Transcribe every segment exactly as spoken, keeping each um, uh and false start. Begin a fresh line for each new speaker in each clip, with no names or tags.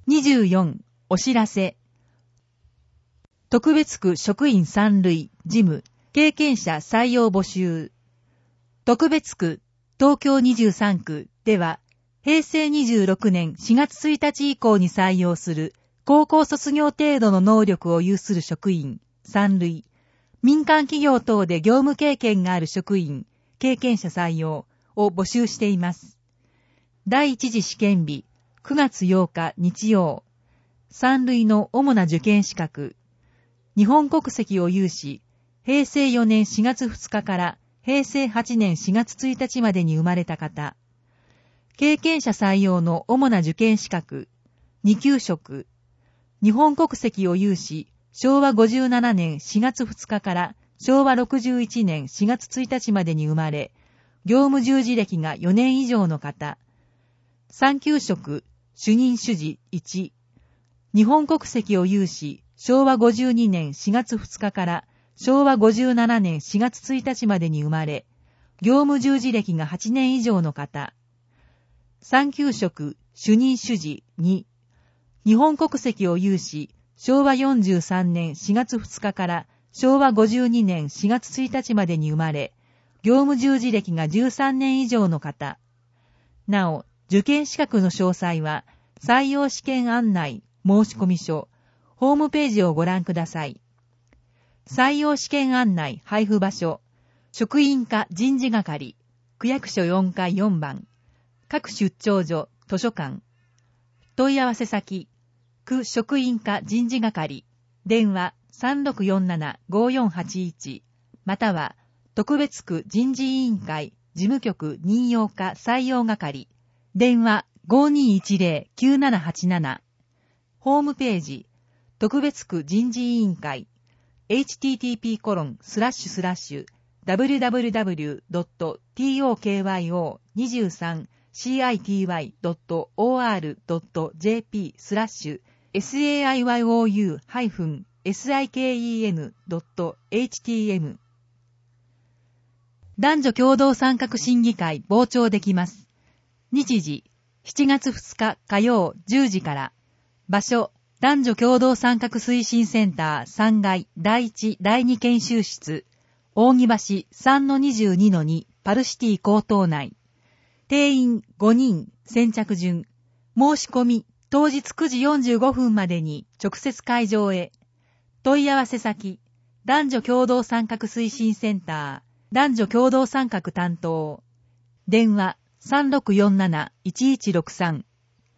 にじゅうよん、お知らせ。特別区職員三類、事務、経験者採用募集。特別区、東京にじゅうさん区では、平成にじゅうろくねんしがつついたち以降に採用する高校卒業程度の能力を有する職員三類、民間企業等で業務経験がある職員、経験者採用を募集しています。第一次試験日、くがつようか日曜、三類の主な受験資格、日本国籍を有し、平成よねんしがつふつかから平成はちねんしがつついたちまでに生まれた方、経験者採用の主な受験資格、に級職、日本国籍を有し、しょうわごじゅうななねんしがつふつかからしょうわろくじゅういちねんしがつついたちまでに生まれ、業務従事歴がよねん以上の方、さん級職、主任主事いち、日本国籍を有し、しょうわごじゅうにねんしがつふつかからしょうわごじゅうななねんしがつついたちまでに生まれ、業務従事歴がはちねん以上の方、さん級職、主任主事に、日本国籍を有し、しょうわよんじゅうさんねんしがつふつかからしょうわごじゅうにねんしがつついたちまでに生まれ、業務従事歴がじゅうさんねん以上の方。なお、受験資格の詳細は、採用試験案内、申込書、ホームページをご覧ください。採用試験案内配布場所、職員課人事係、区役所よんかいよんばん、各出張所、図書館。問い合わせ先、区職員課人事係、電話 さんろくよんななごよんはちいち、または、特別区人事委員会事務局任用課採用係、電話 ごにいちぜろきゅうななはちなな、ホームページ、特別区人事委員会、エイチティーティーピーコロンスラッシュスラッシュダブリューダブリューダブリュードットトクヨにじゅうさんシーアイティーワイドットオーアールドットジェーピースラッシュエスエーアイワイオーユーハイフンエスアイケーイーエヌドットエイチティーエム 男女共同参画審議会傍聴できます。日時、しちがつふつか火曜じゅうじから。場所、男女共同参画推進センターさんがいだいいちだいに研修室、扇橋 さんのにじゅうにのに パルシティ高等内。定員ごにん、先着順。申し込み、当日くじよんじゅうごふんまでに直接会場へ。問い合わせ先、男女共同参画推進センター、男女共同参画担当。電話 さんろくよんなないちいちろくさん。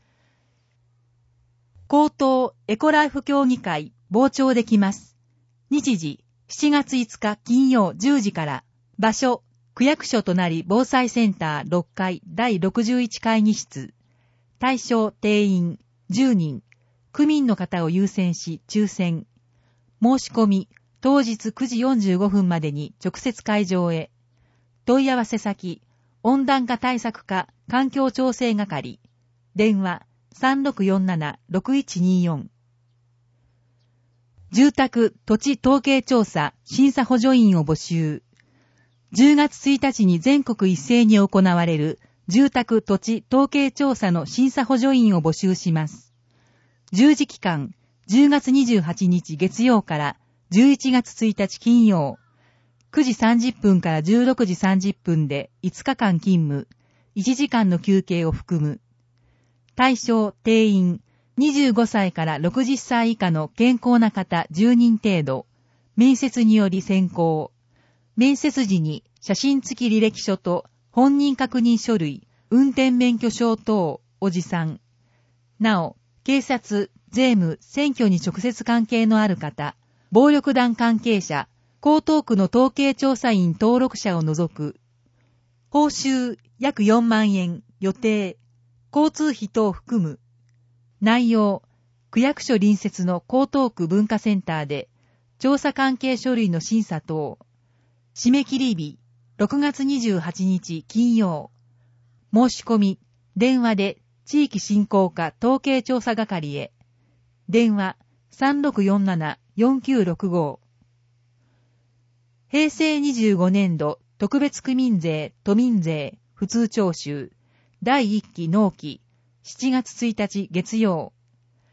高等エコライフ協議会傍聴できます。日時、しちがついつか金曜じゅうじから。場所、区役所となり防災センターろっかいだいろくじゅういち会議室。対象定員じゅうにん。区民の方を優先し抽選。申し込み、当日くじよんじゅうごふんまでに直接会場へ。問い合わせ先、温暖化対策課環境調整係。電話 さんろくよんななろくいちによん。住宅土地統計調査審査補助員を募集。じゅうがつついたちに全国一斉に行われる住宅土地統計調査の審査補助員を募集します。従事期間、じゅうがつにじゅうはちにち月曜からじゅういちがつついたち金曜、くじさんじゅっぷんからじゅうろくじさんじゅっぷんでいつかかん勤務、いちじかんの休憩を含む。対象定員、にじゅうごさいからろくじゅっさい以下の健康な方じゅうにん程度、面接により選考。面接時に写真付き履歴書と本人確認書類、運転免許証等を持参。なお、警察、税務、選挙に直接関係のある方、暴力団関係者、江東区の統計調査員登録者を除く。報酬約よんまんえん、予定、交通費等を含む。内容、区役所隣接の江東区文化センターで、調査関係書類の審査等。締め切り日、ろくがつにじゅうはちにち金曜。申し込み、電話で地域振興課統計調査係へ。電話 さんろくよんななよんきゅうろくご。平成にじゅうごねんど特別区民税、都民税、普通徴収、だいいっき納期、しちがつついたち月曜。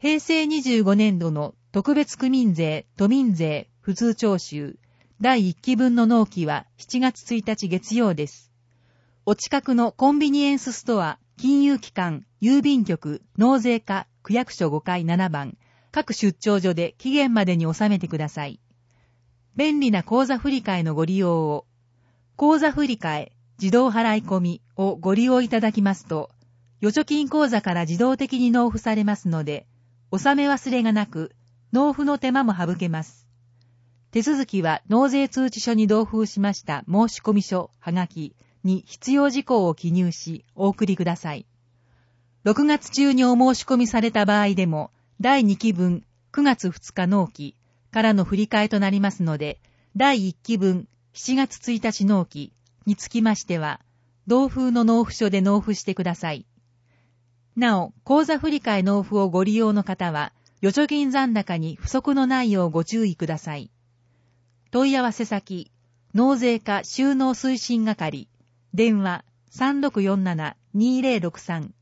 平成にじゅうごねんどの特別区民税、都民税、普通徴収、だいいっきぶんの納期はしちがつついたち月曜です。お近くのコンビニエンスストア、金融機関、郵便局、納税課、区役所ごかいななばん、各出張所で期限までに納めてください。便利な口座振替のご利用を、口座振替、自動払い込みをご利用いただきますと、預貯金口座から自動的に納付されますので、納め忘れがなく、納付の手間も省けます。手続きは納税通知書に同封しました申込書、はがきに必要事項を記入し、お送りください。ろくがつ中にお申し込みされた場合でも、だいにきぶんくがつふつか納期からの振り替えとなりますので、だいいっきぶんしちがつついたち納期につきましては、同封の納付書で納付してください。なお、口座振替納付をご利用の方は、預貯金残高に不足のないようご注意ください。問い合わせ先、納税課収納推進係、電話 さんろくよんななにーぜろろくさん。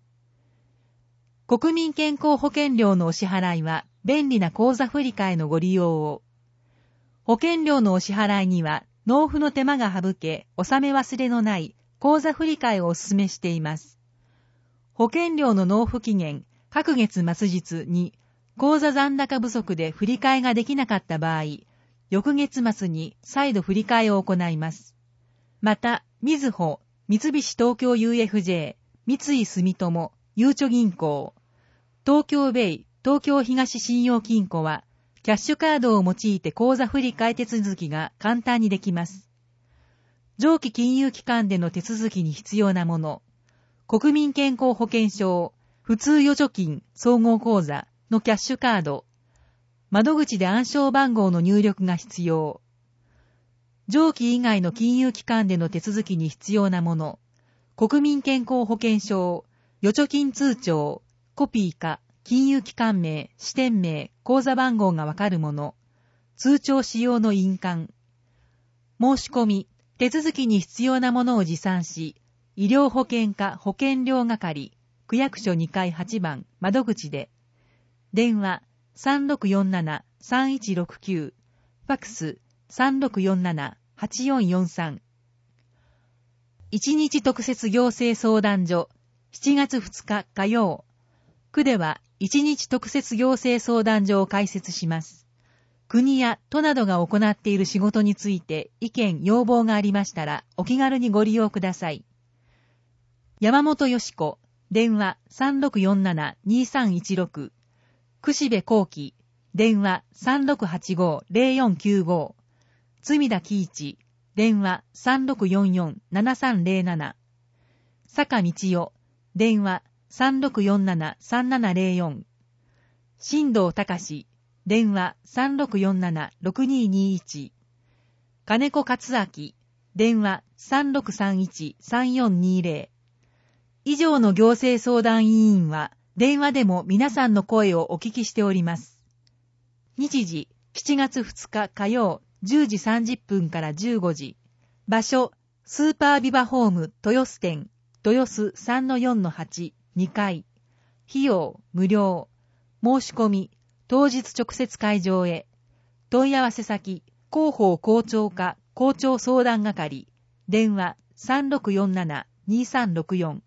国民健康保険料のお支払いは、便利な口座振替のご利用を。保険料のお支払いには、納付の手間が省け、納め忘れのない口座振替をお勧めしています。保険料の納付期限、各月末日に、口座残高不足で振り替えができなかった場合、翌月末に再度振り替えを行います。また、みずほ、三菱東京 ユーエフジェー、三井住友、ゆうちょ銀行、東京ベイ、東京東信用金庫は、キャッシュカードを用いて口座振り替え手続きが簡単にできます。上記金融機関での手続きに必要なもの、国民健康保険証、普通預貯金、総合口座のキャッシュカード、窓口で暗証番号の入力が必要。上記以外の金融機関での手続きに必要なもの、国民健康保険証、預貯金通帳、コピーか、金融機関名、支店名、口座番号がわかるもの、通帳使用の印鑑。申し込み、手続きに必要なものを持参し、医療保険課保険料係、区役所にかいはちばん、窓口で。電話、さんろくよんななさんいちろくきゅう、ファクス、さんろくよんななはちよんよんさん。一日特設行政相談所、しちがつふつか火曜。区では一日特設行政相談所を開設します。国や都などが行っている仕事について意見、要望がありましたらお気軽にご利用ください。山本よし子、電話 さんろくよんななにさんいちろく、串部幸喜、電話 さんろくはちごぜろよんきゅうご、積田喜一、電話 さんろくよんよんななさんぜろなな、坂道代、電話 さんろくよんななさんななぜろよん、新藤隆、電話 さんろくよんななろくににいち、金子克明、電話 さんろくさんいちさんよんにぜろ。以上の行政相談委員は、電話でも皆さんの声をお聞きしております。日時、しちがつふつか火曜、じゅうじさんじゅっぷんからじゅうごじ。場所、スーパービバホーム豊洲店、豊洲 さんのよんのはち、にかい。費用、無料。申し込み、当日直接会場へ。問い合わせ先、広報校長課校長相談係、電話 さんろくよんななにさんろくよん。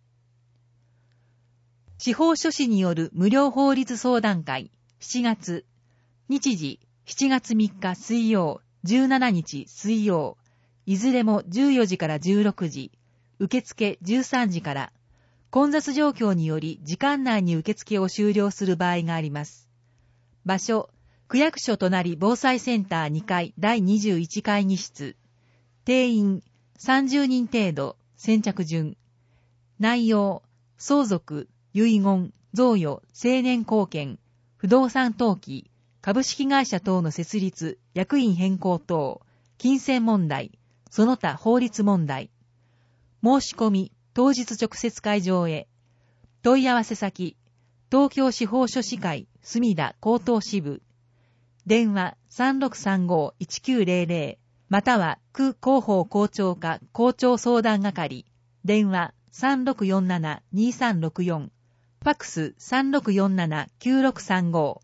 司法書士による無料法律相談会、しちがつ。日時、しちがつみっか水曜、じゅうしちにち水曜。いずれもじゅうよじからじゅうろくじ。受付じゅうさんじから。混雑状況により時間内に受付を終了する場合があります。場所、区役所隣防災センターにかいだいにじゅういち会議室。定員さんじゅうにん程度、先着順。内容、相続、遺言、贈与、成年後見、不動産登記、株式会社等の設立、役員変更等、金銭問題、その他法律問題。申し込み、当日直接会場へ。問い合わせ先、東京司法書士会、墨田高等支部。電話 さんろくさんごいちきゅうぜろぜろ、または区広報校長課校長相談係。電話 さんろくよんななにさんろくよん。 ファックス さんろくよんなな きゅうろくさんご。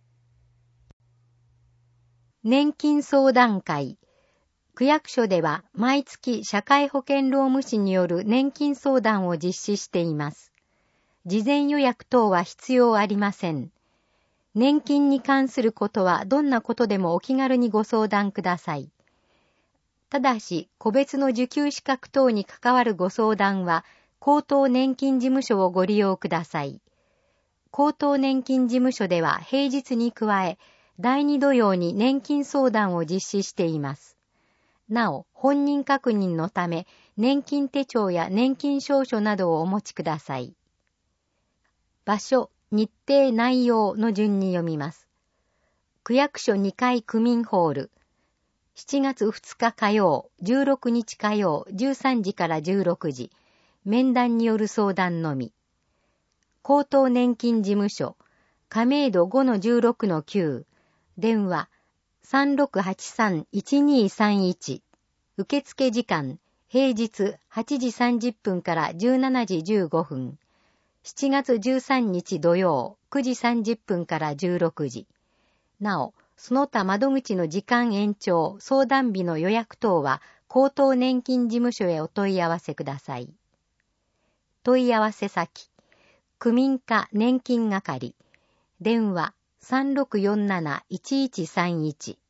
年金相談会。区役所では毎月社会保険労務士による年金相談を実施しています。事前予約等は必要ありません。年金に関することはどんなことでもお気軽にご相談ください。ただし、個別の受給資格等に関わるご相談は、高等年金事務所をご利用ください。高等年金事務所では平日に加え、だいに土曜に年金相談を実施しています。なお、本人確認のため、年金手帳や年金証書などをお持ちください。場所、日程、内容の順に読みます。区役所にかい区民ホール。しちがつふつか火曜、じゅうろくにち火曜、じゅうさんじからじゅうろくじ。面談による相談のみ。高等年金事務所、亀戸 ごのじゅうろくのきゅう。電話、さんろくはちさん いちにさんいち。受付時間、平日はちじさんじゅっぷんからじゅうしちじじゅうごふん。しちがつじゅうさんにち土曜、くじさんじゅっぷんからじゅうろくじ。なお、その他窓口の時間延長、相談日の予約等は、高等年金事務所へお問い合わせください。問い合わせ先、区民課年金係。電話、さんろくよんなな いちいちさんいち。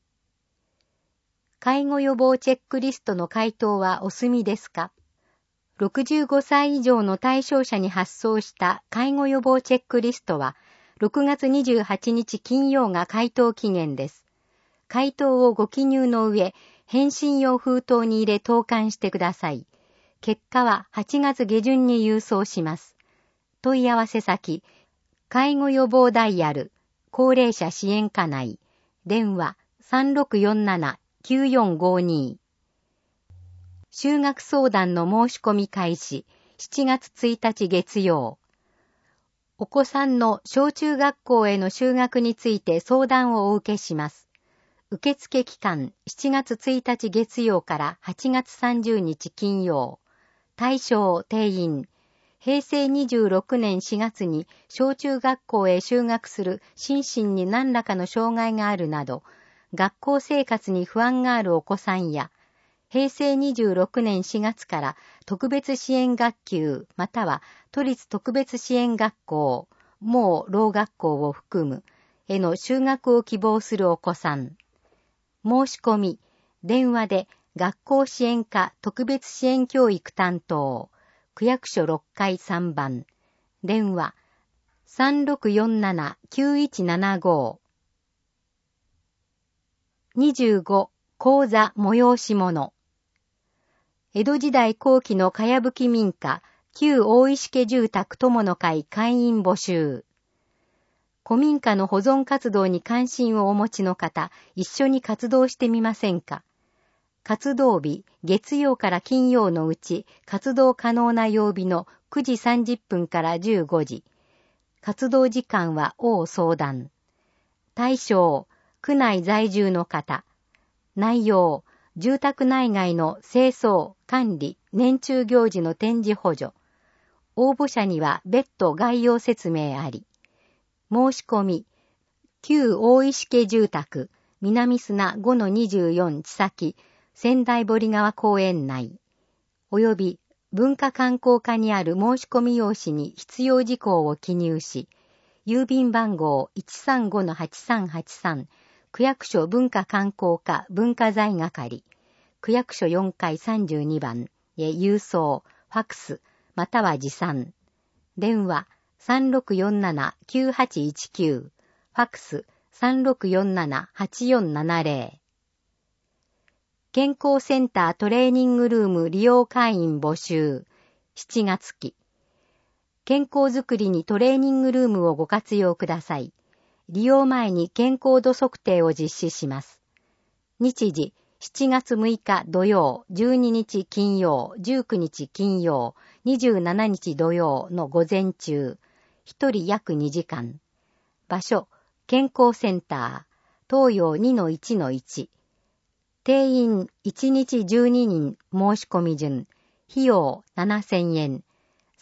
介護予防チェックリストの回答はお済みですか？ろくじゅうごさい以上の対象者に発送した介護予防チェックリストは、ろくがつにじゅうはちにち金曜が回答期限です。回答をご記入の上、返信用封筒に入れ投函してください。結果ははちがつげじゅんに郵送します。問い合わせ先、介護予防ダイヤル、高齢者支援課内、電話さんろくよんなな きゅうよんごに。就学相談の申し込み開始、しちがつついたち月曜。お子さんの小中学校への就学について相談をお受けします。受付期間、しちがつついたち月曜からはちがつさんじゅうにち金曜。対象、定員。へいせいにじゅうろくねんしがつに小中学校へ就学する心身に何らかの障害があるなど、学校生活に不安があるお子さんや、へいせいにじゅうろくねんしがつから特別支援学級または都立特別支援学校、もうろう学校を含む、への就学を希望するお子さん。申し込み、電話で学校支援課特別支援教育担当、区役所ろっかいさんばん、電話さんろくよんなな きゅういちななご。にじゅうご、講座催し物。江戸時代後期のかやぶき民家、旧大石家住宅友の会会員募集。古民家の保存活動に関心をお持ちの方、一緒に活動してみませんか？活動日、月曜から金曜のうち、活動可能な曜日のくじさんじゅっぷんからじゅうごじ。活動時間は応相談。対象、区内在住の方。内容、住宅内外の清掃、管理、年中行事の展示補助。応募者には別途概要説明あり。申し込み、旧大石家住宅、南砂 ごのにじゅうよん 地先、仙台堀川公園内、及び文化観光課にある申し込み用紙に必要事項を記入し、郵便番号 いちさんごのはちさんはちさん、区役所文化観光課文化財係、区役所よんかいさんじゅうにばんへ郵送、ファックス、または持参。電話さんろくよんなな きゅうはちいちきゅう、ファックスさんろくよんなな はちよんななぜろ。健康センタートレーニングルーム利用会員募集。しちがつ期。健康づくりにトレーニングルームをご活用ください。利用前に健康度測定を実施します。日時、しちがつむいか土曜、じゅうににち金曜、じゅうくにち金曜、にじゅうしちにち土曜の午前中。ひとり約にじかん。場所、健康センター、東洋 にのいちのいち。定員いちにちじゅうににん申し込み順。費用ななせんえん。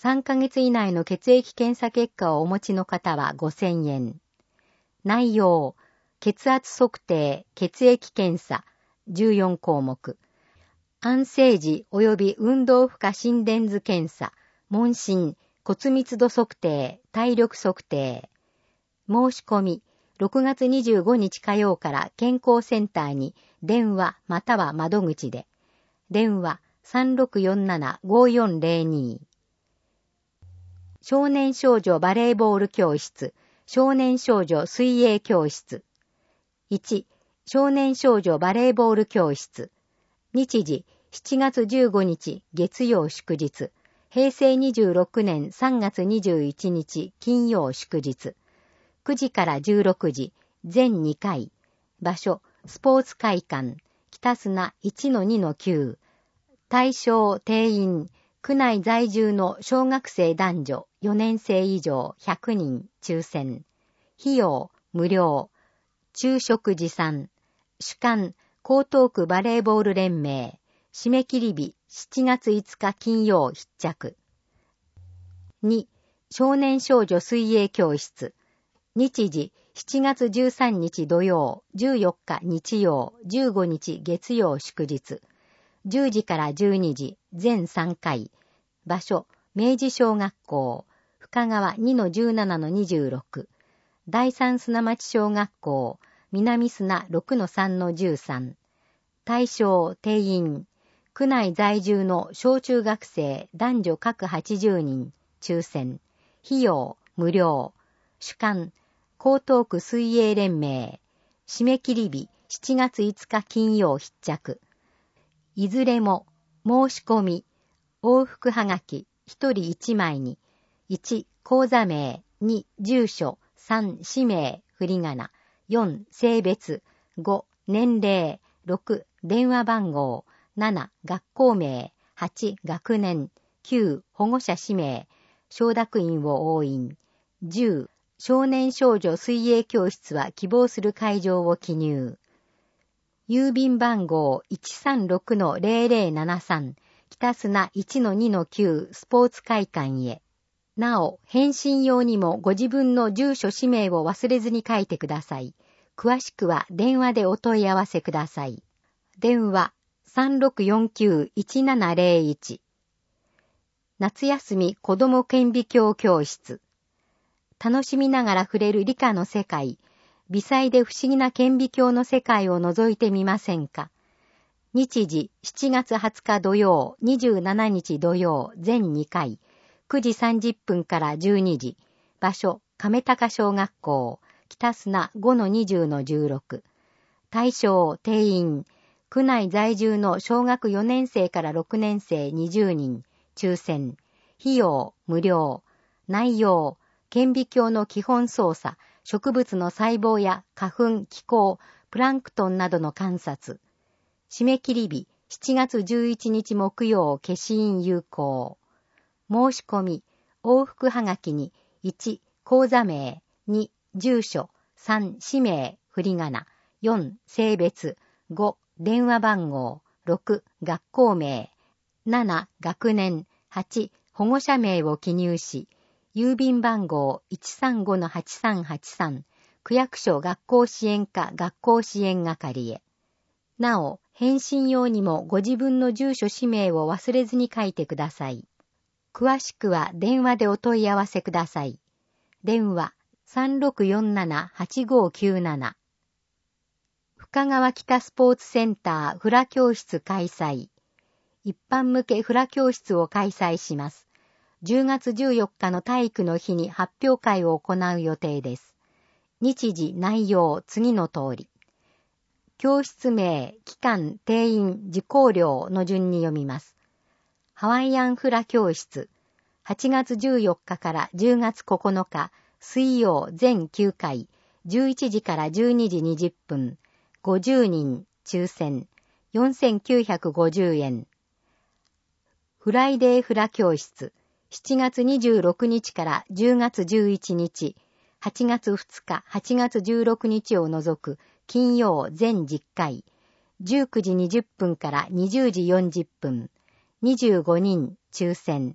さんかげつ以内の血液検査結果をお持ちの方はごせんえん。内容、血圧測定、血液検査、じゅうよんこうもく。安静時及び運動負荷心電図検査、問診、骨密度測定、体力測定。申し込み、ろくがつにじゅうごにち火曜から健康センターに電話または窓口で。電話 さんろくよんななごよんぜろに。少年少女バレーボール教室、少年少女水泳教室。いち、少年少女バレーボール教室。日時、しちがつじゅうごにち月曜祝日。へいせいにじゅうろくねんさんがつにじゅういちにち金曜祝日。くじからじゅうろくじ、全にかい。場所、スポーツ会館、北砂 いちのにのきゅう。対象定員、区内在住の小学生男女よねんせい以上ひゃくにん抽選。費用無料。昼食持参。主管江東区バレーボール連盟。締め切り日しちがついつか金曜必着。に. 少年少女水泳教室。日時しちがつじゅうさんにち土曜、じゅうよっか日曜、じゅうごにち月曜祝日。じゅうじからじゅうにじ、全さんかい。場所、明治小学校、深川 にのじゅうななのにじゅうろく。第三砂町小学校、南砂 ろくのさんのじゅうさん。対象、定員、区内在住の小中学生男女各はちじゅうにん、抽選。費用、無料。主管、江東区水泳連盟。締め切り日しちがついつか金曜必着。いずれも、申し込み、往復はがき、ひとりいちまいに、いち、口座名、に、住所、さん、氏名、振り仮名、よん、性別、ご、年齢、ろく、電話番号、なな、学校名、はち、学年、きゅう、保護者氏名、承諾員を押印、じゅう、少年少女水泳教室は希望する会場を記入。郵便番号 いちさんろくのぜろぜろななさん 北砂 いちのにのきゅう スポーツ会館へ。なお、返信用にもご自分の住所氏名を忘れずに書いてください。詳しくは電話でお問い合わせください。電話 さんろくよんきゅういちななぜろいち。夏休み子ども顕微鏡教室。楽しみながら触れる理科の世界。微細で不思議な顕微鏡の世界を覗いてみませんか。日時しちがつはつか土曜、にじゅうしちにち土曜、全にかい。くじさんじゅっぷんからじゅうにじ。場所、亀高小学校、北砂 ごのにじゅうのじゅうろく。対象、定員、区内在住の小学よねんせいからろくねんせいにじゅうにん、抽選。費用、無料。内容、顕微鏡の基本操作、植物の細胞や花粉、気候、プランクトンなどの観察。締め切り日しちがつじゅういちにち木曜消印有効。申し込み、往復はがきにいち、口座名、に、住所、さん、氏名、振り仮名、よん、性別、ご、電話番号、ろく、学校名、なな、学年、はち、保護者名を記入し、郵便番号 いちさんごのはちさんはちさん、区役所学校支援課学校支援係へ。なお、返信用にもご自分の住所氏名を忘れずに書いてください。詳しくは電話でお問い合わせください。電話 さんろくよんななはちごきゅうなな。深川北スポーツセンターフラ教室開催。一般向けフラ教室を開催します。じゅうがつじゅうよっかの体育の日に発表会を行う予定です。日時、内容、次の通り。教室名、期間、定員、受講料の順に読みます。ハワイアンフラ教室。はちがつじゅうよっかからじゅうがつここのか、水曜全きゅうかい、じゅういちじからじゅうにじにじゅっぷん、ごじゅうにん、抽選、よんせんきゅうひゃくごじゅうえん。フライデーフラ教室。しちがつにじゅうろくにちからじゅうがつじゅういちにち、はちがつふつか、はちがつじゅうろくにちを除く金曜全じゅっかい、じゅうくじにじゅっぷんからにじゅうじよんじゅっぷん、にじゅうごにん抽選、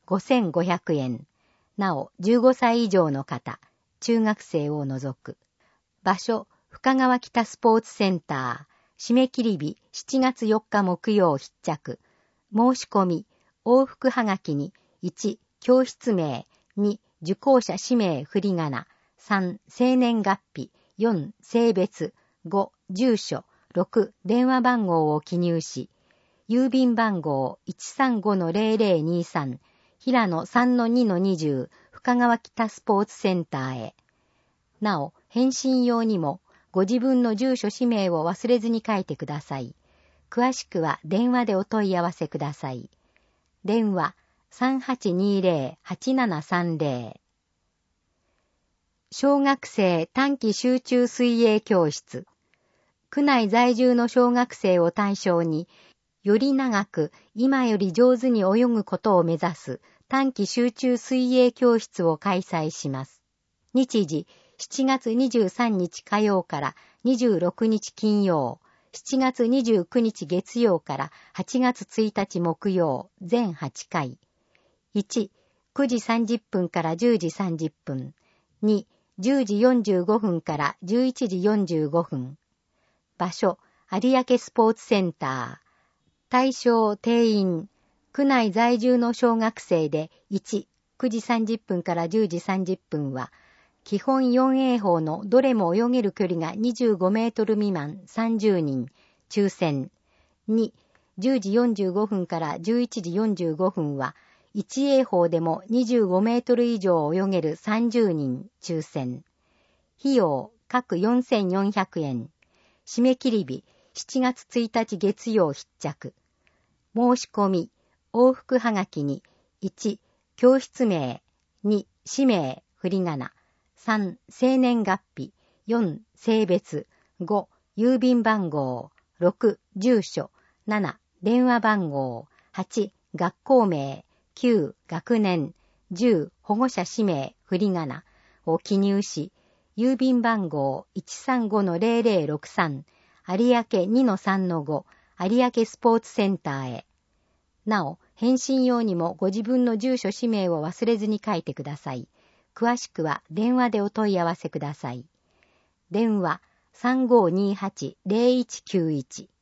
ごせんごひゃくえん。なお、じゅうごさい以上の方、中学生を除く。場所、深川北スポーツセンター。締め切り日、しちがつよっか木曜必着。申し込み、往復はがきに、いち、教室名、に、受講者氏名振り仮名、さん、生年月日、よん、性別、ご、住所、ろく、電話番号を記入し、郵便番号 いちさんごのゼロゼロにさん、平野 さんのにのにじゅう、深川北スポーツセンターへ。なお、返信用にも、ご自分の住所氏名を忘れずに書いてください。詳しくは電話でお問い合わせください。電話 さんはちにゼロ はちななさんゼロ。小学生短期集中水泳教室。区内在住の小学生を対象に、より長く今より上手に泳ぐことを目指す短期集中水泳教室を開催します。日時、しちがつにじゅうさんにち火曜からにじゅうろくにち金曜、しちがつにじゅうくにち月曜からはちがつついたち木曜、全はちかい。いち、くじさんじゅっぷんからじゅうじさんじゅっぷん。に、じゅうじよんじゅうごふんからじゅういちじよんじゅうごふん。場所、有明スポーツセンター。対象定員、区内在住の小学生でいち、くじさんじゅっぷんからじゅうじさんじゅっぷんは、基本よんえいほうのどれも泳げる距離がにじゅうごメートル未満さんじゅうにん、抽選。に、じゅうじよんじゅうごふんからじゅういちじよんじゅうごふんは、いちえいほうでもにじゅうごメートル以上泳げるさんじゅうにん、抽選。費用、各よんせんよんひゃくえん。締め切り日、しちがつついたち月曜必着。申し込み、往復はがきに、いち、教室名、に、氏名、振り仮名、さん、生年月日、よん、性別、ご、郵便番号、ろく、住所、なな、電話番号、はち、学校名、きゅう、学年、じゅう、保護者氏名、振り仮名を記入し、郵便番号 いちさんごのゼロゼロろくさん、有明 にのさんのご、有明スポーツセンターへ。なお、返信用にもご自分の住所氏名を忘れずに書いてください。詳しくは電話でお問い合わせください。電話 さんごにはちゼロいちきゅういち。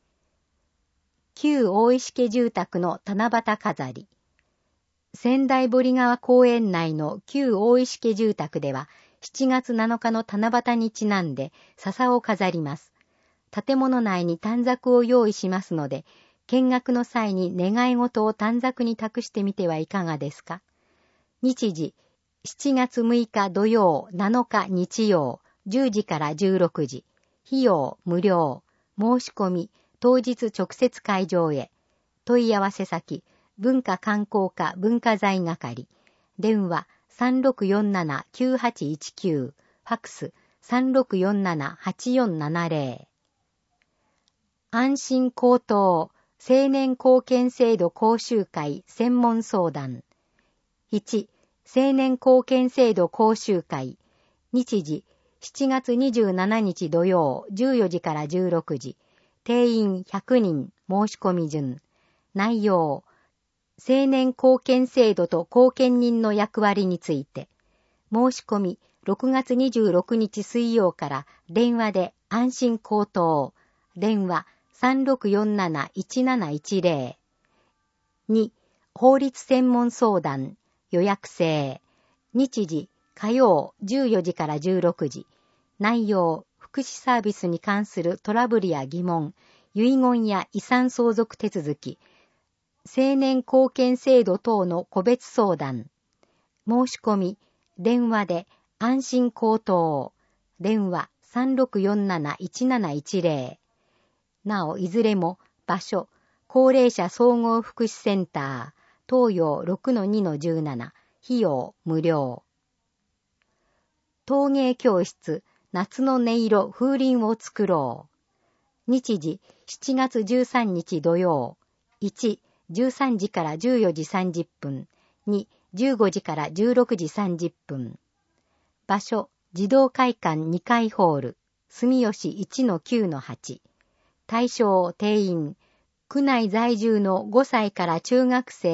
旧大石家住宅の七夕飾り。仙台堀川公園内の旧大石家住宅では、しちがつなのかの七夕にちなんで笹を飾ります。建物内に短冊を用意しますので、見学の際に願い事を短冊に託してみてはいかがですか。日時、しちがつむいか土曜、なのか日曜、じゅうじからじゅうろくじ。費用無料。申し込み、当日直接会場へ。問い合わせ先、文化観光課文化財係。電話 さんろくよんななきゅうはちいちきゅう。ファックス さんろくよんななはちよんななゼロ。安心高等青年貢献制度講習会専門相談。いち、青年貢献制度講習会。日時、しちがつにじゅうしちにち土曜、じゅうよじからじゅうろくじ。定員ひゃくにん、申し込み順。内容、青年貢献制度と貢献人の役割について。申し込み、ろくがつにじゅうろくにち水曜から電話で安心高等。電話 さんろくよんなないちなないちゼロ。に、法律専門相談。予約制。日時、火曜じゅうよじからじゅうろくじ。内容、福祉サービスに関するトラブルや疑問、遺言や遺産相続手続き、青年貢献制度等の個別相談。申し込み、電話で安心高等。電話 さんろくよんなないちなないちゼロ。なお、いずれも場所、高齢者総合福祉センター、東洋 ろくのにのじゅうなな。費用無料。陶芸教室、夏の音色風鈴を作ろう。日時、しちがつじゅうさんにち土曜。いち、じゅうさんじからじゅうよじさんじゅっぷん。に、じゅうごじからじゅうろくじさんじゅっぷん。場所、児童会館にかいホール、住吉 いちのきゅうのはち。対象定員、区内在住のごさいから中学生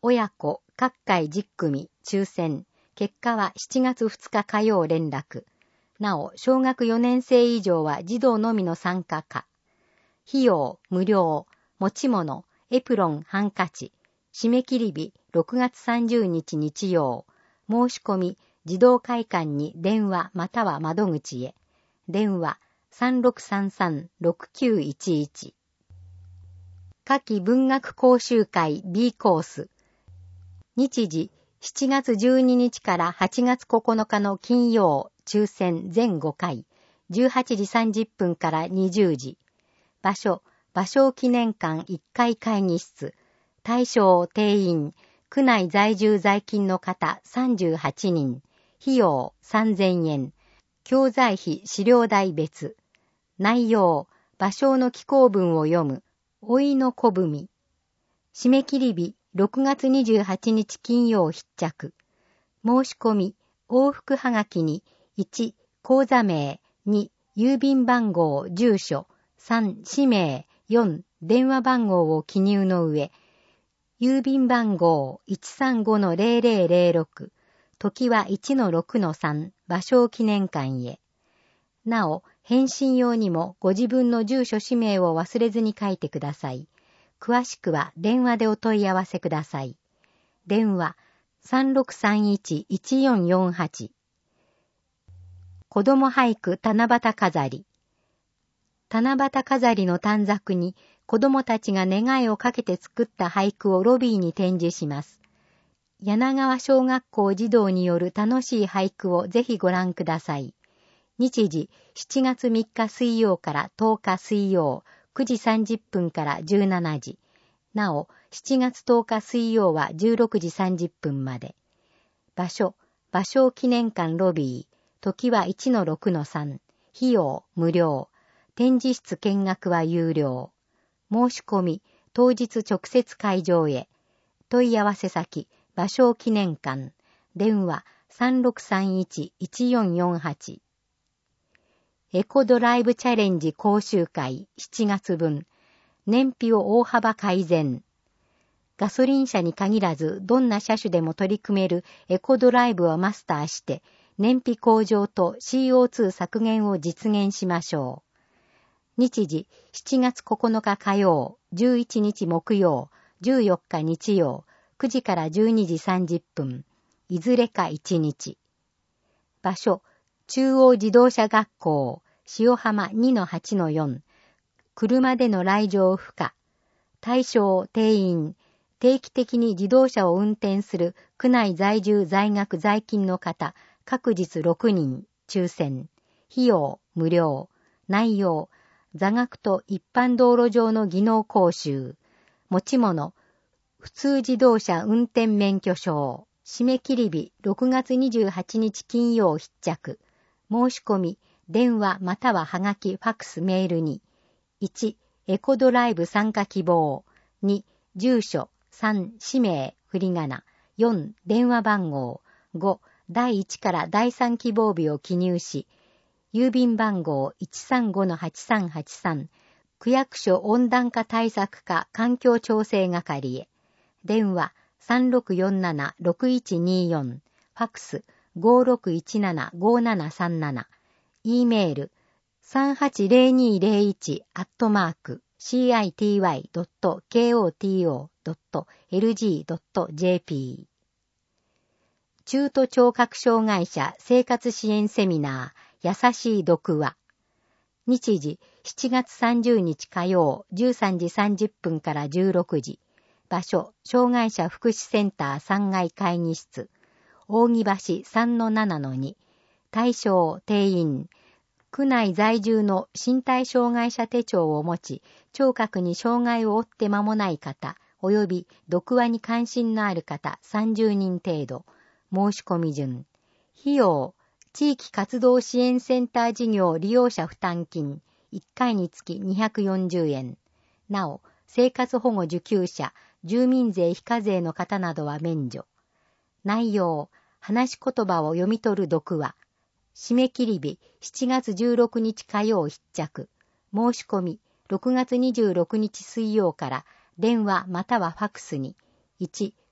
親子各界じゅっ組抽選。結果はしちがつふつか火曜連絡。なお、小学よねん生以上は児童のみの参加可。費用無料。持ち物、エプロン、ハンカチ。締め切り日ろくがつさんじゅうにち日曜。申し込み、児童会館に電話または窓口へ。電話 さんろくさんさんろくきゅういちいち。夏季文学講習会 B コース。日時しちがつじゅうににちからはちがつここのかの金曜、抽選全ごかい、じゅうはちじさんじゅっぷんからにじゅうじ。場所、芭蕉記念館いっかい会議室。対象定員、区内在住在勤の方さんじゅうはちにん。費用さんぜんえん。教材費資料代別。内容、芭蕉の紀行文を読む。老いの小文。締め切り日ろくがつにじゅうはちにち金曜必着。申し込み、往復はがきにいち、口座名、に、郵便番号、住所、さん、氏名、よん、電話番号を記入の上、郵便番号 いちさんごのぜろぜろぜろろく、時はいちのろくのさん、芭蕉記念館へ。なお、返信用にもご自分の住所氏名を忘れずに書いてください。詳しくは電話でお問い合わせください。電話 さんろくさんいちいちよんよんはち。子供俳句七夕飾り。七夕飾りの短冊に子供たちが願いをかけて作った俳句をロビーに展示します。柳川小学校児童による楽しい俳句をぜひご覧ください。日時しちがつみっか水曜からとおか水曜、くじさんじゅっぷんからじゅうしちじ。なお、しちがつとおか水曜はじゅうろくじさんじゅっぷんまで。場所、芭蕉記念館ロビー。時はいちのろくのさん。費用無料。展示室見学は有料。申し込み、当日直接会場へ。問い合わせ先、芭蕉記念館。電話 さんろくさんいちいちよんよんはち。エコドライブチャレンジ講習会しちがつぶん。燃費を大幅改善。ガソリン車に限らずどんな車種でも取り組めるエコドライブをマスターして燃費向上と シーオーツー 削減を実現しましょう。日時しちがつここのか火曜、じゅういちにち木曜、じゅうよっか日曜、くじからじゅうにじさんじゅっぷん。いずれかいちにち。場所、中央自動車学校、塩浜 にのはちのよん。車での来場不可。対象定員。定期的に自動車を運転する区内在住在学在勤の方、各日ろくにん、抽選。費用無料。内容、座学と一般道路上の技能講習。持ち物、普通自動車運転免許証。締め切り日ろくがつにじゅうはちにち金曜必着。申し込み、電話またははがき、ファックス、メールに。いち、エコドライブ参加希望。に、住所。さん、氏名、振り仮名。よん、電話番号。ご、だいいちからだいさん希望日を記入し、郵便番号 いちさんごのはちさんはちさん、区役所温暖化対策課環境調整係へ。電話 さんろくよんななろくいちによん、ファックス ごろくいちななごななさんなな、E メール さんはちぜろにぜろいち アットマーク シーアイティーワイドットコトドットエルジードットジェーピー。中途聴覚障害者生活支援セミナー優しい読話。日時しちがつさんじゅうにち火曜じゅうさんじさんじゅっぷんからじゅうろくじ。場所、障害者福祉センターさんがい会議室。扇橋 さんのななのに。対象、定員。区内在住の身体障害者手帳を持ち、聴覚に障害を負って間もない方、及び読話に関心のある方さんじゅうにん程度。申し込み順。費用、地域活動支援センター事業利用者負担金、いっかいにつきにひゃくよんじゅうえん。なお、生活保護受給者、住民税非課税の方などは免除。内容、話し言葉を読み取る読話。締め切り日しちがつじゅうろくにち火曜必着。申し込みろくがつにじゅうろくにち水曜から電話またはファックスに。いち、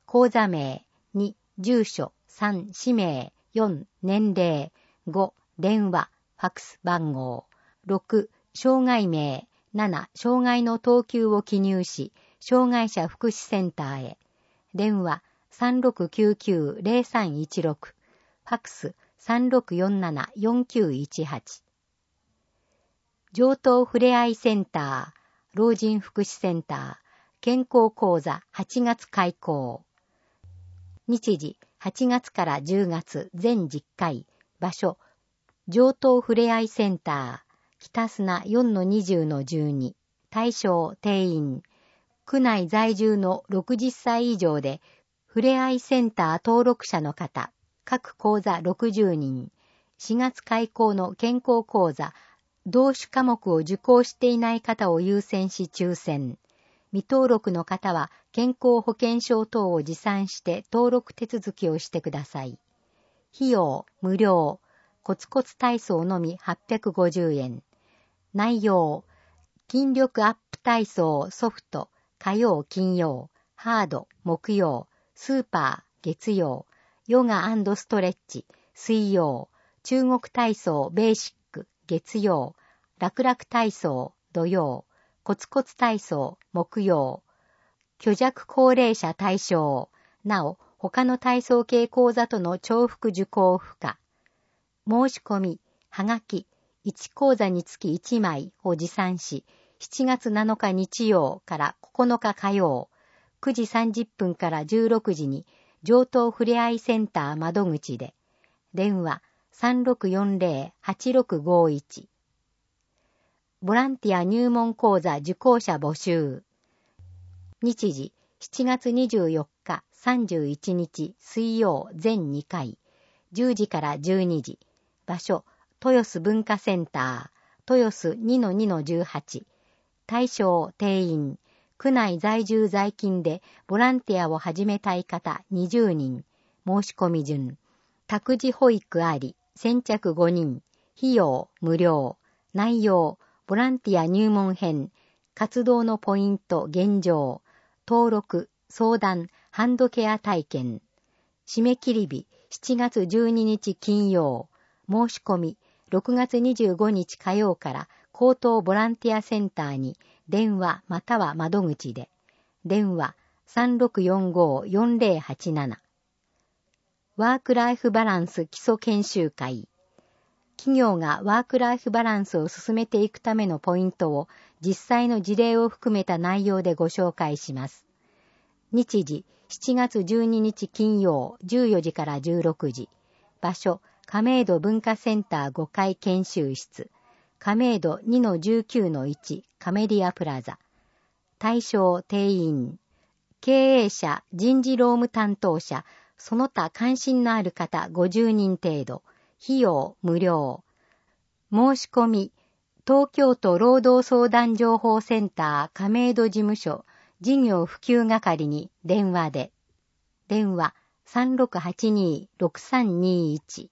口座名、に、住所、さん、氏名、よん、年齢、ご、電話、ファクス番号、ろく、障害名、なな、障害の等級を記入し、障害者福祉センターへ。電話 さんろくきゅうきゅう ゼロさんいちろく、ファクス さんろくよんなな よんきゅういちはち。上東ふれあいセンター、老人福祉センター、健康講座はちがつ開講。日時はちがつからじゅうがつ全じゅっかい、場所、上東ふれあいセンター、北砂 よんのにじゅうのじゅうに、対象定員、区内在住のろくじゅっさい以上で、ふれあいセンター登録者の方、各講座ろくじゅうにん、しがつ開講の健康講座、同種科目を受講していない方を優先し抽選。未登録の方は健康保険証等を持参して登録手続きをしてください。費用無料。コツコツ体操のみはっぴゃくごじゅうえん。内容、筋力アップ体操ソフト、火曜金曜、ハード木曜、スーパー月曜、ヨガ&ストレッチ水曜、中国体操ベーシック月曜、楽々体操土曜、コツコツ体操木曜、虚弱高齢者対象、なお他の体操系講座との重複受講不可。申し込み、はがき、いち講座につきいちまいを持参し、しちがつなのか日曜からここのか火曜、くじさんじゅっぷんからじゅうろくじに上東ふれあいセンター窓口で、電話 さんろくよんゼロ はちろくごいち。ボランティア入門講座受講者募集。日時しちがつにじゅうよっか、さんじゅういちにち水曜全にかい、じゅうじからじゅうにじ。場所、豊洲文化センター、豊洲 にのにのじゅうはち。対象定員、区内在住在勤でボランティアを始めたい方にじゅうにん。申し込み順。託児保育あり、先着ごにん。費用無料。内容、ボランティア入門編。活動のポイント現状。登録、相談、ハンドケア体験。締め切り日しちがつじゅうににち金曜。申し込みろくがつにじゅうごにち火曜から高等ボランティアセンターに電話または窓口で。電話 さんろくよんご よんゼロはちなな。ワークライフバランス基礎研修会。企業がワークライフバランスを進めていくためのポイントを実際の事例を含めた内容でご紹介します。日時しちがつじゅうににち金曜じゅうよじからじゅうろくじ。場所、亀戸文化センターごかい研修室。亀戸 にのじゅうきゅうのいち カメリアプラザ。対象定員。経営者、人事労務担当者、その他関心のある方ごじゅうにん程度。費用無料。申し込み、東京都労働相談情報センター亀戸事務所事業普及係に電話で。電話 さんろくはちに ろくさんにいち。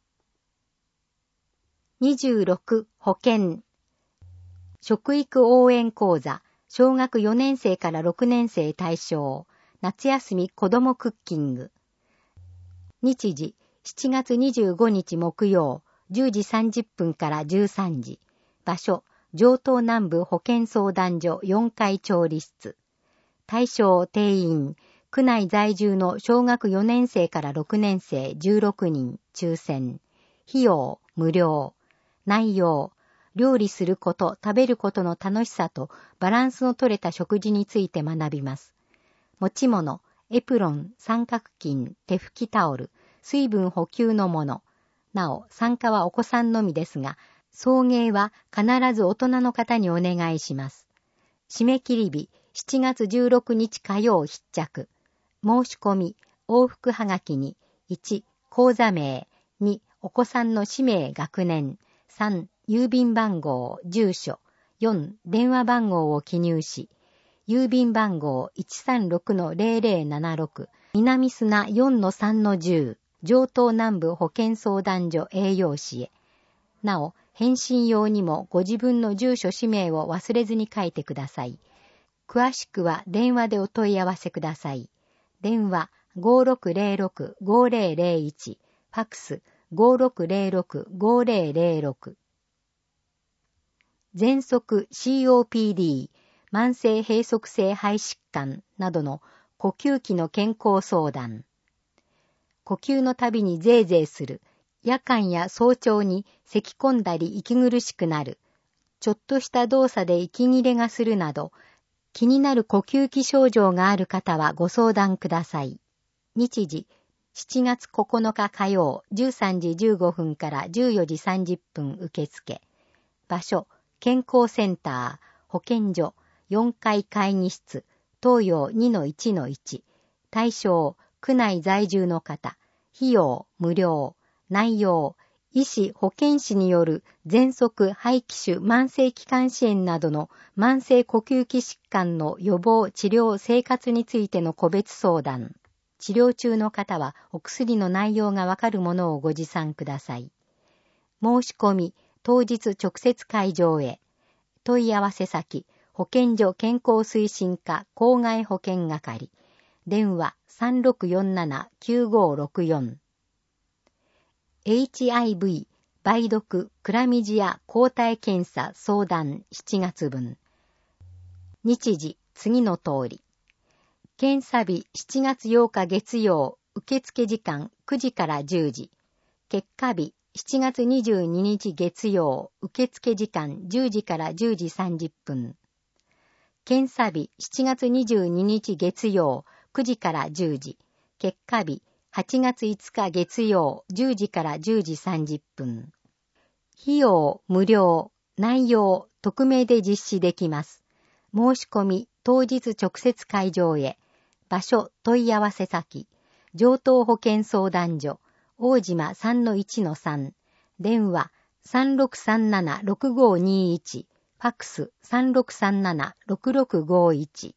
にじゅうろく保健。食育応援講座、小学よねんせいからろくねんせい対象、夏休み子どもクッキング。日時しちがつにじゅうごにち木曜、じゅうじさんじゅっぷんからじゅうさんじ。場所、上東南部保健相談所よんかい調理室。対象定員、区内在住の小学よねんせいからろくねんせいじゅうろくにん抽選。費用無料。内容、料理すること、食べることの楽しさとバランスの取れた食事について学びます。持ち物、エプロン、三角巾、手拭きタオル、水分補給のもの。なお、参加はお子さんのみですが、送迎は必ず大人の方にお願いします。締め切り日、しちがつじゅうろくにち火曜必着。申し込み、往復はがきに、いち、講座名、に、お子さんの氏名学年、さん、郵便番号、住所、よん、電話番号を記入し、郵便番号 いちさんろくのゼロゼロななろく、南砂 よんのさんのじゅう、上東南部保健相談所栄養士へ。なお、返信用にもご自分の住所氏名を忘れずに書いてください。詳しくは電話でお問い合わせください。 電話 ごーろくゼロろく ごーぜろぜろいち、ファックス ごーろくゼロろく ごーぜろぜろろく。喘息 シーオーピーディー、慢性閉塞性肺疾患などの呼吸器の健康相談。呼吸のたびにゼーゼーする、夜間や早朝に咳き込んだり息苦しくなる、ちょっとした動作で息切れがするなど、気になる呼吸器症状がある方はご相談ください。日時、しちがつここのか火曜じゅうさんじじゅうごふんからじゅうよじさんじゅっぷん受付。場所、健康センター、保健所、よんかい会議室、東洋 にのいちのいち。対象、区内在住の方。費用、無料。内容、医師・保健師による喘息、肺気腫、慢性気管支炎などの慢性呼吸器疾患の予防、治療、生活についての個別相談。治療中の方はお薬の内容がわかるものをご持参ください。申し込み、当日直接会場へ。問い合わせ先、保健所健康推進課公害保険係。電話 さんろくよんなな きゅうごろくよん。エイチアイブイ、梅毒、クラミジア抗体検査相談しちがつぶん。日時、次の通り。検査日しちがつようか月曜、受付時間くじからじゅうじ。結果日しちがつにじゅうににち月曜、受付時間じゅうじからじゅうじさんじゅっぷん。検査日しちがつにじゅうににち月曜、くじからじゅうじ。結果日はちがついつか月曜、じゅうじからじゅうじさんじゅっぷん。費用、無料、内容、匿名で実施できます。申し込み、当日直接会場へ。場所、問い合わせ先。上東保健相談所、大島 さんのいちのさん。電話 さんろくさんなな ろくごにいち。ファックス さんろくさんなな ろくろくごいち。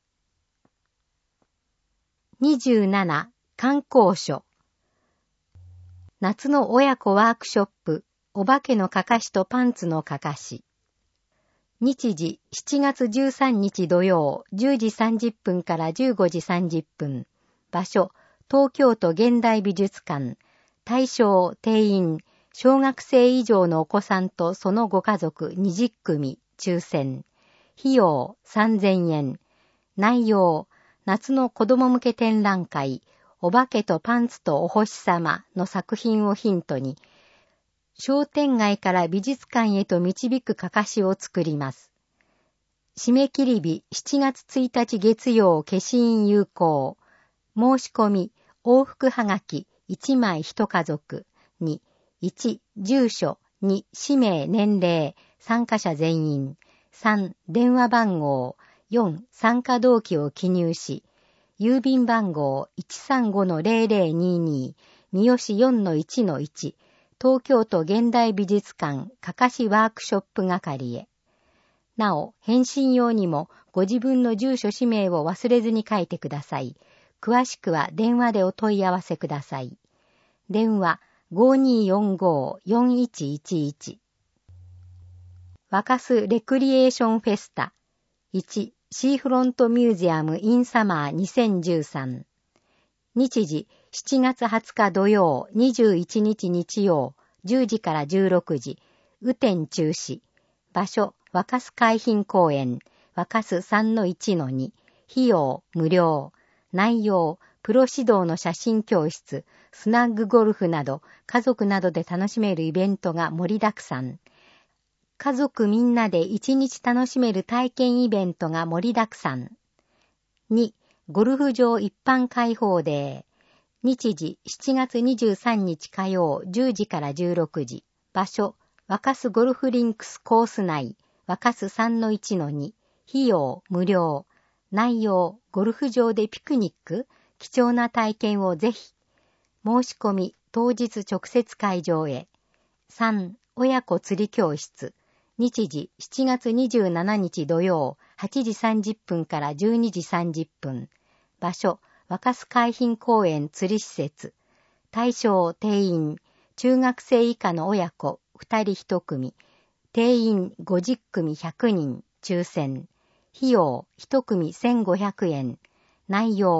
にじゅうなな、観光所。夏の親子ワークショップ、お化けのかかしとパンツのかかし。日時、しちがつじゅうさんにち土曜、じゅうじさんじゅっぷんからじゅうごじさんじゅっぷん。場所、東京都現代美術館。対象、定員、小学生以上のお子さんとそのご家族にじゅっくみ、抽選。費用、さんぜんえん。内容、夏の子供向け展覧会、お化けとパンツとお星様の作品をヒントに、商店街から美術館へと導くかかしを作ります。締め切り日しちがつついたち月曜消印有効。申し込み、往復はがきいちまいいち家族。に、いち、住所。に、氏名年齢。参加者全員。さん、電話番号。よん、参加動機を記入し、郵便番号 いちさんごのゼロゼロにに、三好 よんのいちのいち、東京都現代美術館かかしワークショップ係へ。なお、返信用にもご自分の住所氏名を忘れずに書いてください。詳しくは電話でお問い合わせください。電話 ごにーよんごーよんいちいちいち。若洲レクリエーションフェスタ。いち、シーフロントミュージアムインサマーにせんじゅうさん。日時、しちがつはつか土曜、にじゅういちにち日曜、じゅうじからじゅうろくじ、雨天中止。場所、若洲海浜公園、若洲 さんのいちのに。費用、無料。内容、プロ指導の写真教室、スナッグゴルフなど、家族などで楽しめるイベントが盛りだくさん。家族みんなで一日楽しめる体験イベントが盛りだくさん。に、ゴルフ場一般開放デー。日時しちがつにじゅうさんにち火曜じゅうじからじゅうろくじ。場所、若洲ゴルフリンクスコース内、若洲 さんのいちのに。費用、無料。内容、ゴルフ場でピクニック、貴重な体験をぜひ。申し込み、当日直接会場へ。さん、親子釣り教室。日時しちがつにじゅうしちにち土曜はちじさんじゅっぷんからじゅうにじさんじゅっぷん。場所、若洲海浜公園釣り施設。対象、定員、中学生以下の親子ふたりいち組。定員ごじゅっくみひゃくにん、抽選。費用、いち組せんごひゃくえん。内容、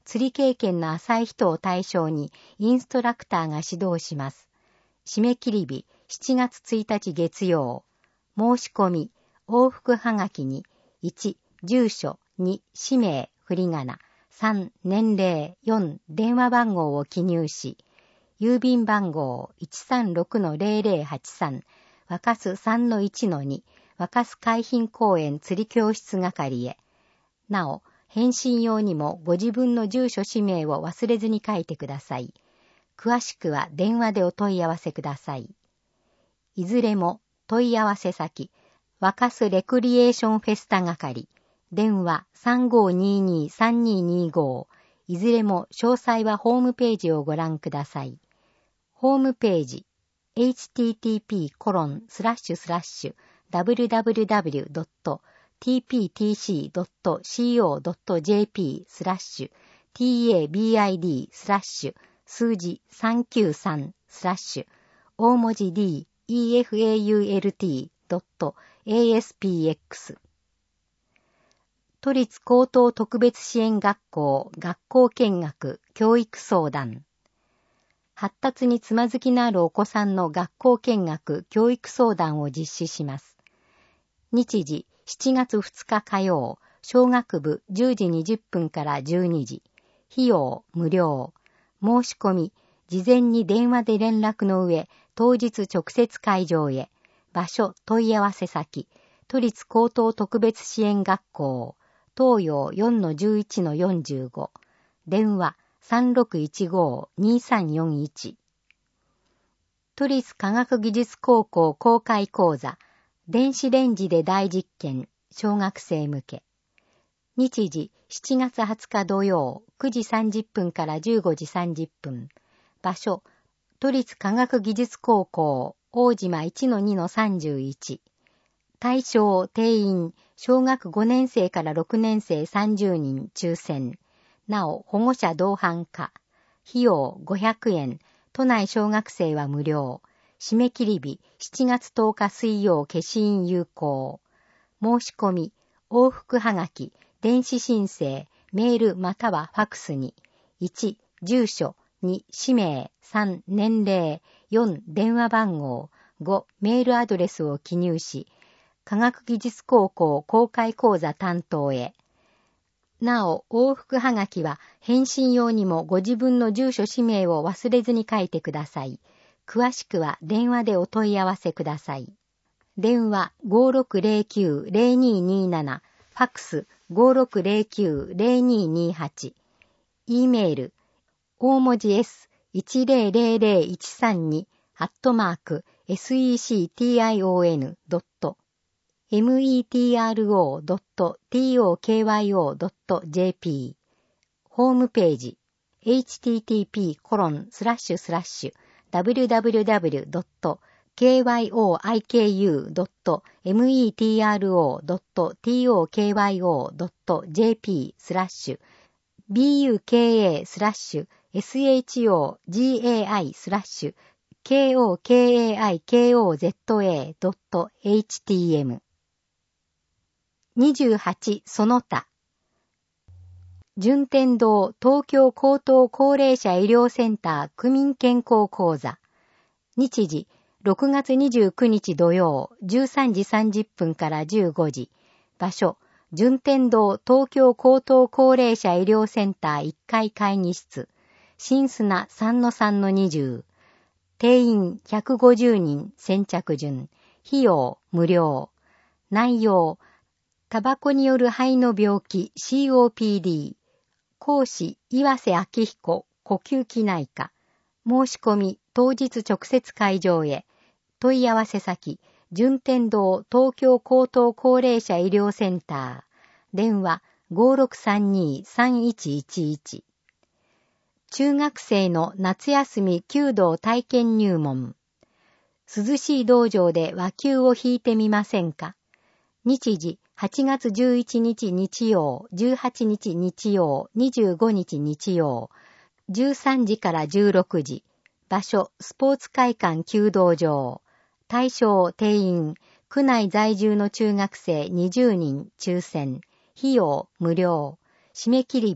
釣り経験の浅い人を対象にインストラクターが指導します。締め切り日しちがつついたち月曜。申し込み、往復はがきにいち、住所、に、氏名、振り仮名、さん、年齢、よん、電話番号を記入し、郵便番号 いちさんろくのゼロゼロはちさん、若洲 さんのいちのに、若洲海浜公園釣り教室係へ。なお、返信用にもご自分の住所氏名を忘れずに書いてください。詳しくは電話でお問い合わせください。いずれも問い合わせ先、若洲レクリエーションフェスタ係、電話 さんごーにーにーさんにーにーごー、いずれも詳細はホームページをご覧ください。ホームページ、エイチティーティーピーコロンスラッシュスラッシュダブリューダブリューダブリュードットティーピーティーシードットコードットジェーピースラッシュティーエービーアイディースラッシュ数字さんきゅうさんスラッシュ大文字 D、イーエフエーユーエルティードットエーエスピーエックス 都立高等特別支援学校学校見学教育相談。発達につまずきのあるお子さんの学校見学教育相談を実施します。日時しちがつふつか火曜、小学部じゅうじにじゅっぷんからじゅうにじ。費用無料。申し込み、事前に電話で連絡の上、当日直接会場へ。場所問い合わせ先、都立高等特別支援学校、東洋 よんのじゅういちのよんじゅうご。電話さんろくいちごーにーさんよんいち。都立科学技術高校公開講座、電子レンジで大実験、小学生向け。日時しちがつはつか土曜、くじさんじゅっぷんからじゅうごじさんじゅっぷん。場所、都立科学技術高校、大島 いちのにのさんじゅういち。対象、定員、小学ごねん生からろくねん生さんじゅうにん抽選。なお、保護者同伴可。費用ごひゃくえん。都内小学生は無料。締め切り日しちがつとおか水曜消印有効。申し込み、往復はがき、電子申請、メールまたはファクスに。いち、住所。に、氏名。さん、年齢。よん、電話番号。ご、メールアドレスを記入し、科学技術高校公開講座担当へ。なお、往復はがきは返信用にもご自分の住所氏名を忘れずに書いてください。詳しくは電話でお問い合わせください。電話 ごーろくゼロきゅうゼロにーにーなな、ファックス ごーろくゼロきゅうゼロにーにーはち、E メール大文字 エスいちゼロゼロゼロいちさんに アットマーク セクション ドット メトロ ドット トクヨ ドット ジェーピー ホームページ エイチティーティーピーコロンスラッシュスラッシュダブリューダブリューダブリュードットケーワイオーアイケーユードットメトロ ドット トクヨ ドット ジェーピー スラッシュ ビーユーケーエー スラッシュ エスエイチオージーエーアイ スラッシュ ケーオーケーエーアイケーオーゼットエー ドット エイチティーエム にじゅうはちその他順天堂東京高等高齢者医療センター区民健康講座。日時ろくがつにじゅうくにち土曜じゅうさんじさんじゅっぷんからじゅうごじ。場所順天堂東京高等高齢者医療センターいっかい会議室。新砂 さんのさんのにじゅう。定員ひゃくごじゅうにん先着順。費用無料。内容タバコによる肺の病気 シーオーピーディー。講師岩瀬明彦呼吸器内科。申し込み当日直接会場へ。問い合わせ先順天堂東京高等高齢者医療センター。電話 ごーろくさんにーさんいちいちいち。中学生の夏休み弓道体験入門。涼しい道場で和弓を弾いてみませんか。日時はちがつじゅういちにち日曜、じゅうはちにち日曜、にじゅうごにち日曜、じゅうさんじからじゅうろくじ。場所スポーツ会館弓道場。対象定員区内在住の中学生にじゅうにん抽選。費用無料。締め切り日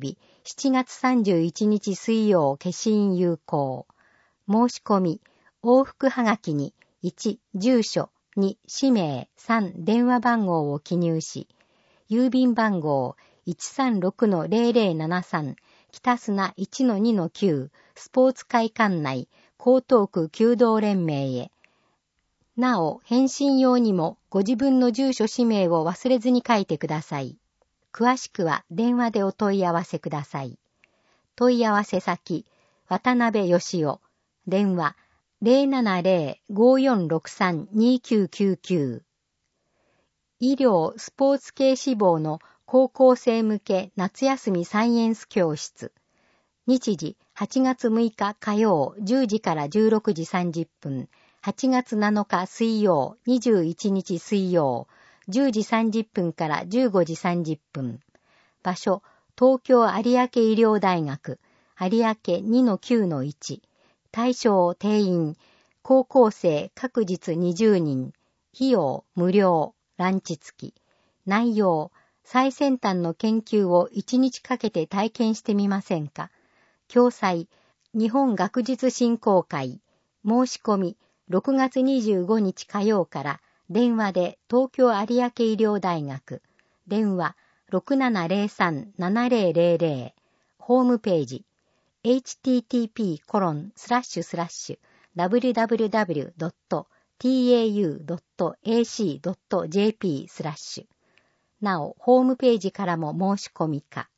しちがつさんじゅういちにち水曜消印有効。申し込み、往復はがきにいち、住所、に、氏名、さん、電話番号を記入し、郵便番号 いちさんろくのゼロゼロななさん 北砂 いちのにのきゅう スポーツ会館内江東区弓道連盟へ。なお、返信用にもご自分の住所氏名を忘れずに書いてください。詳しくは電話でお問い合わせください。問い合わせ先、渡辺義雄。電話 ゼロななゼロ ごよんろくさん にきゅうきゅうきゅう。医療・スポーツ系志望の高校生向け夏休みサイエンス教室。日時はちがつむいか火曜じゅうじからじゅうろくじさんじゅっぷん、はちがつなのか水曜にじゅういちにち水曜じゅうじさんじゅっぷんからじゅうごじさんじゅっぷん。場所、東京有明医療大学、有明 にのきゅうのいち。対象定員、高校生各日にじゅうにん。費用無料、ランチ付き。内容、最先端の研究をいちにちかけて体験してみませんか。共催、日本学術振興会。申し込み、ろくがつにじゅうごにち火曜から電話で東京有明医療大学。電話 ろくななゼロさん ななゼロゼロゼロ。ホームページ、エイチティーティーピーコロンスラッシュスラッシュダブリュダブリュダブリュドットティーエーユードットエーシードットジェーピー スラッシュ。なお、ホームページからも申し込みか。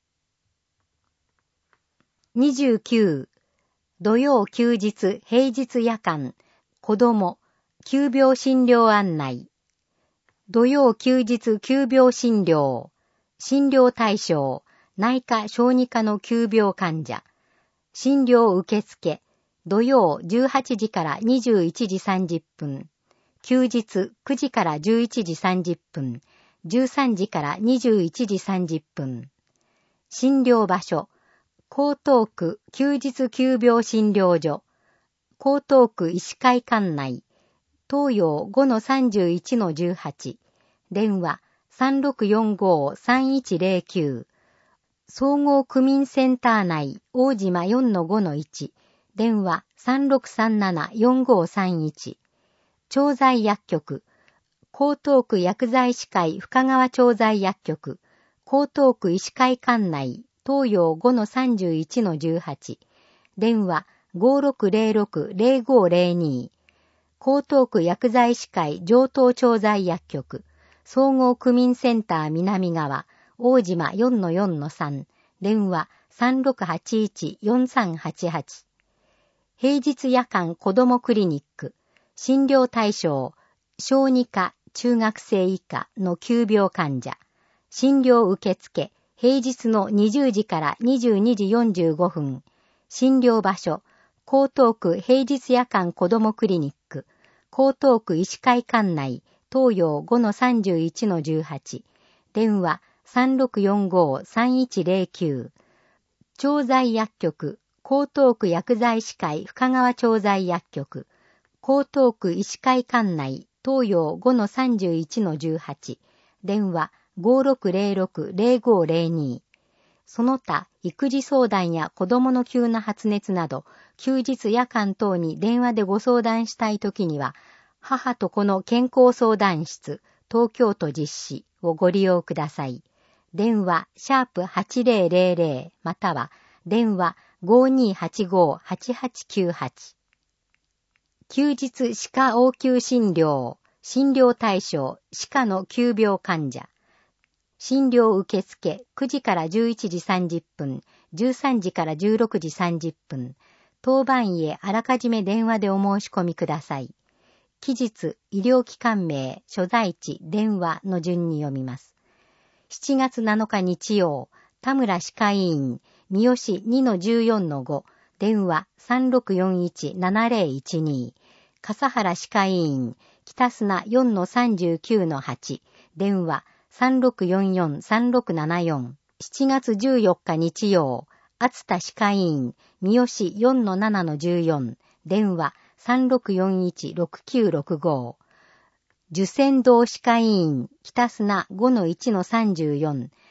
にじゅうきゅう、土曜休日平日夜間、子供、急病診療案内。土曜休日急病診療。診療対象、内科小児科の急病患者。診療受付、土曜じゅうはちじからにじゅういちじさんじゅっぷん。休日くじからじゅういちじさんじゅっぷん。じゅうさんじからにじゅういちじさんじゅっぷん。診療場所、江東区休日急病診療所。江東区医師会館内。東洋 ごのさんじゅういちのじゅうはち。電話 さんろくよんご さんいちゼロきゅう。総合区民センター内大島 よんのごのいち。電話 さんろくさんなな よんごさんいち。調剤薬局。江東区薬剤師会深川調剤薬局。江東区医師会館内東洋 ごのさんじゅういちのじゅうはち。電話 ごろくゼロろく ゼロごゼロに。江東区薬剤師会上東調剤薬局。総合区民センター南側大島 よんのよんのさん。電話 さんろくはちいち よんさんはちはち。平日夜間子どもクリニック。診療対象、小児科、中学生以下の急病患者。診療受付、平日のにじゅうじからにじゅうにじよんじゅうごふん。診療場所、江東区平日夜間子どもクリニック。江東区医師会館内、東洋 ごのさんじゅういちのじゅうはち。電話 さんろくよんご さんいちゼロきゅう。調剤薬局、江東区薬剤師会深川調剤薬局。江東区医師会館内、東洋 ごのさんじゅういちのじゅうはち。電話 ごろくゼロろく ゼロごゼロに。その他、育児相談や子供の急な発熱など、休日夜間等に電話でご相談したいときには、母と子の健康相談室、東京都実施をご利用ください。電話、シャープはちゼロゼロゼロまたは、電話 ごにはちご はちはちきゅうはち。休日歯科応急診療、診療対象、歯科の急病患者。診療受付くじからじゅういちじさんじゅっぷん、じゅうさんじからじゅうろくじさんじゅっぷん。当番へあらかじめ電話でお申し込みください。期日、医療機関名、所在地、電話の順に読みます。しちがつなのか日曜、田村歯科医院、三好 にのじゅうよんのご、電話 さんろくよんいち ななゼロいちに。笠原歯科医院、北砂 よんのさんじゅうきゅうのはち、電話 さんろくよんよん さんろくななよん。しちがつじゅうよっか日曜、熱田歯科医院、三好 よんのななのじゅうよん、電話 さんろくよんいち ろくきゅうろくご。受仙道歯科医院、北砂 ごのいちのさんじゅうよん、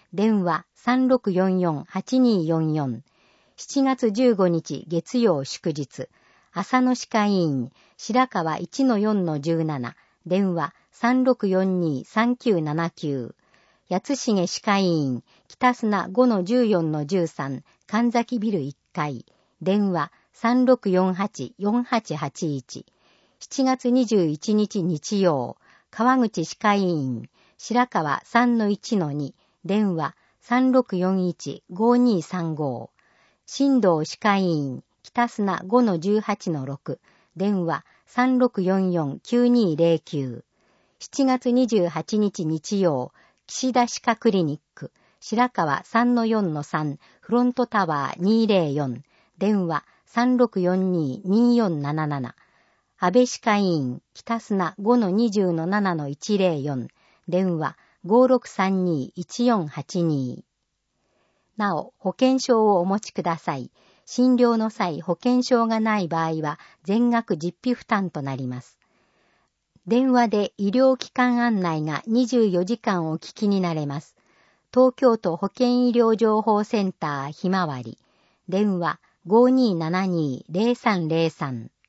電話 さんろくよんよんはちによんよん。しちがつじゅうごにち月曜祝日。浅野歯科医院、白川 いちのよんのじゅうなな。電話 さんろくよんにさんきゅうななきゅう。八重歯科医院、北砂 ごのじゅうよんのじゅうさん。神崎ビルいっかい。電話 さんろくよんはちよんはちはちいち。しちがつにじゅういちにち日曜、川口歯科医院、白川 さんのいちのに。電話 さんろくよんいちごにさんご。新道歯科医院、北砂 ごのじゅうはちのろく。電話 さんろくよんよんきゅうにゼロきゅう。しちがつにじゅうはちにち日曜、岸田歯科クリニック、白川 さんのよんのさん。フロントタワーにゼロよん。電話 さんろくよんにによんなななな。安倍歯科医院、北砂 ごのにじゅうのななのいちゼロよん。電話 ごろくさんにいちよんはちに。なお、保険証をお持ちください。診療の際、保険証がない場合は、全額実費負担となります。電話で医療機関案内がにじゅうよじかんお聞きになれます。東京都保健医療情報センターひまわり。電話 ごにーななにーゼロさんゼロさん。